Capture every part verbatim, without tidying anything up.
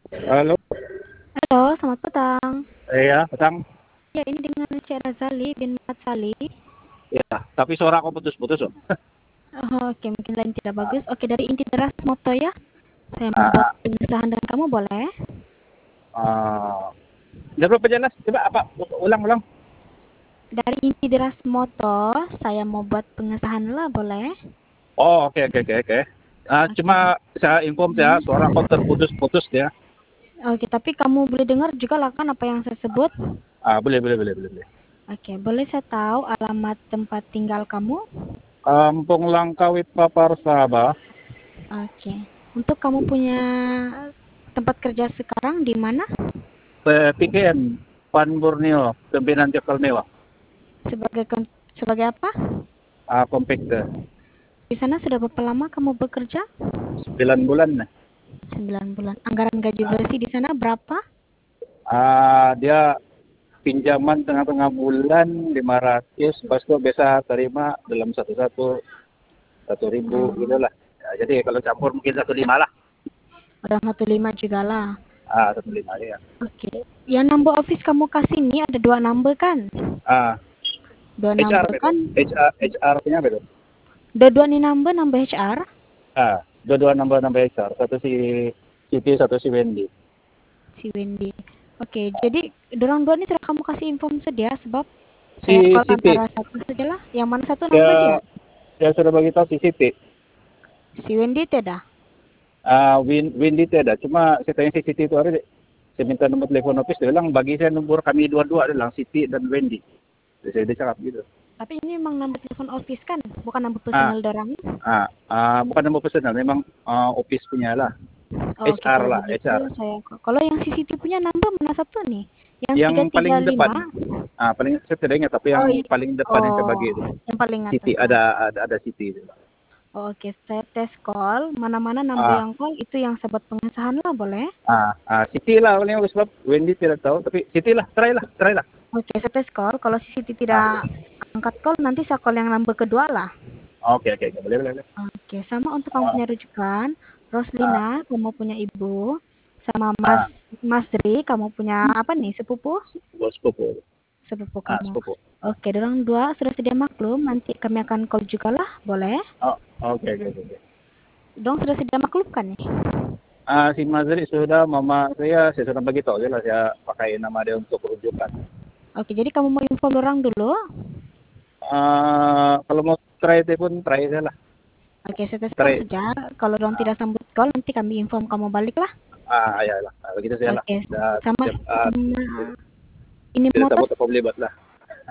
Halo, Halo, selamat petang. iya, petang. Ya, ini dengan Cik Razali bin Mat Sali. Ya, tapi suara aku putus-putus, Om. Oh, oke, mungkin lain tidak bagus. Oke, dari Inti Deras Moto ya. Saya mau buat Ah, pengesahan dengan kamu, boleh? ah, Udah berapa jelas? Coba apa? Ulang-ulang. Dari Inti Deras Moto, saya mau buat pengesahan lah, boleh? Oh, oke, oke, oke, oke. Ah, Oke. cuma saya inform ya, Hmm. suara aku terputus-putus ya. Oke, tapi kamu boleh dengar juga lah kan apa yang saya sebut? Ah, boleh, boleh, boleh, boleh, boleh. Oke, boleh saya tahu alamat tempat tinggal kamu? Kampung Langkawit Papar Sabah, Oke. Untuk kamu punya tempat kerja sekarang di mana? P K N, Pan Borneo, Pimpinan Jokal Mewah, Sebagai kon- sebagai apa? ah, Kompekte, Di sana sudah berapa lama kamu bekerja? sembilan bulan. Nah. Sembilan bulan. Anggaran gaji bersih di sana berapa? Ah, dia pinjaman tengah-tengah bulan lima ratus, pas itu biasa terima dalam satu-satu satu ribu gitu Oh, lah. Ya, jadi kalau campur mungkin satu lima lah. udah satu lima juga lah. Ah, satu lima ya. Oke. Yang number office kamu kasih ini ada dua number kan? Ah, Dua H R number betul. kan? H R H R punya betul. Dua-dua nih number, number H R. Ah, dua-dua nambah-nambah H R. Satu si Siti, satu si Wendy. Si Wendy. Oke, jadi dorong dua ini sudah kamu kasih info sedia sebab saya Si call Siti, antara satu saja lah. Yang mana satu number dia? ya, ya sudah bagi tahu si Siti. Si Wendy tidak. Ah, Win, Wendy itu ada. Cuma saya tanya si Siti itu ada. Saya minta nomor telepon office, dia bilang bagi saya nomor kami dua-dua, dia bilang Siti dan Wendy. Jadi saya dia cakap gitu. Tapi ini memang number telepon office kan, bukan number Ah, personal dorang. ah, ah, bukan nomor personal, memang ah, office punya lah. Oh, oke, H R kalau lah, begitu H R. saya kalau yang C C T V punya number mana satu nih? Yang Yang tiga tiga paling lima. depan, ah, paling saya tidak ingat, tapi Oh, yang iya. paling depan yang saya Oh, bagi itu. yang paling City, atas. Oh, ada ada ada City itu. oh, oke, saya tes call. Mana-mana number Ah, yang call itu yang sebut pengesahan lah, boleh? ah, ah, City lah paling aku sebab Wendy tidak tahu, tapi City lah, try lah, try lah. Oke, saya tes call. Kalau C C T V Ah, tidak angkat call, nanti saya call yang number kedua lah. oke oke, oke. Boleh boleh boleh. Oke, sama untuk kamu Ah, punya rujukan, ah, Roslina, kamu punya ibu, sama Mas ah, Mas Dri, kamu punya apa nih, sepupu? bos sepupu. Sepupu Ah, kamu. sepupu. Oke, dorang dua sudah sedia maklum. Nanti kami akan call juga lah, boleh? Oh, oke oke oke. Oke. Dong sudah sedia maklum kan nih? Ah, si Mazri sudah, mama saya, saya sudah bagi tahu aja lah, saya pakai nama dia untuk rujukan. Oke, jadi kamu mau info orang dulu? Ah, kalau mau try telepon, try aja lah. Oke, saya tes call Try. saja. Kalau dong Ah, tidak sambut call, nanti kami inform kamu balik lah. ah ya lah. Ah, begitu saja lah. Oke, Dah, sama siap, ah, sama ini tidak motor, tahu apa boleh buat lah.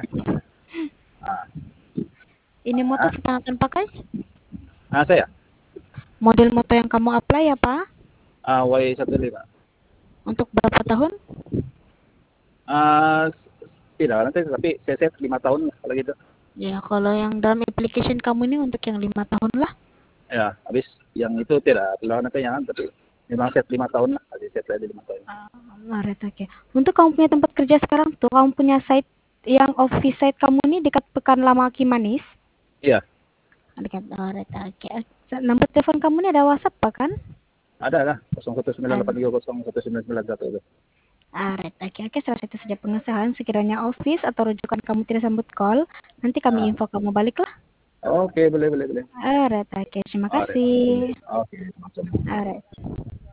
Ah, ini motor ah, kita akan pakai. ah saya. Model motor yang kamu apply ya, Pak? Ah, Y satu lima. Untuk berapa tahun? Ah, tidak nanti, tapi saya set lima tahun lah kalau gitu. Ya, kalau yang dalam application kamu ini untuk yang lima tahun lah. Ya, habis yang itu tidak kalau nanti yang tapi memang set lima tahun lah, habis set lagi lima tahun. Ah, Maret, oke. Untuk kamu punya tempat kerja sekarang tuh, kamu punya site yang office site kamu ini dekat Pekan Lama Kimanis. Iya, Dekat Maret, oke. Nomor telepon kamu ini ada WhatsApp apa kan? ada lah nol satu sembilan Ada. delapan tiga nol satu sembilan sembilan satu itu. Alright, oke, oke. Salah satu saja pengesahan. Sekiranya office atau rujukan kamu tidak sambut call, nanti kami Ah, info kamu balik lah. oke, boleh boleh boleh. Alright, oke. Terima Alright. kasih. Oke, masuk. Alright.